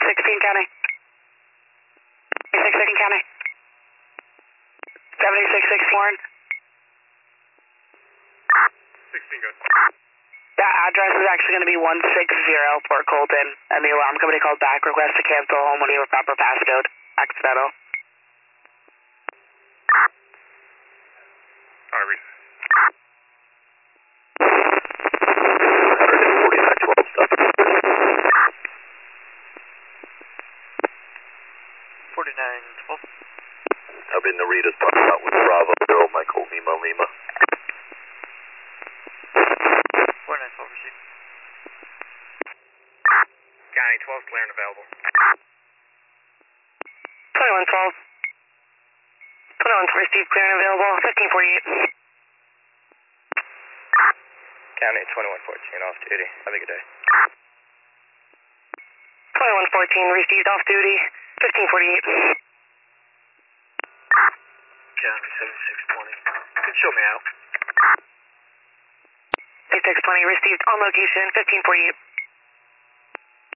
16 County. 16 County. 76 Warren. 16 good. That address is actually going to be 160 Port Colton, and the alarm company called back, request to cancel home when you have a proper passcode. Accidental. Alright, Reese. 4912, stop. 4912. I've been Narita's parking lot with Bravo, Zero, Michael, Lima, Lima. 4912 received. County 12 clear and available. 2112. 21 received, clear and available. 1548. County 2114 off duty. Have a good day. 2114 received, off duty. 1548. County 7620. Could show me out. 6620 received, on location. 1548.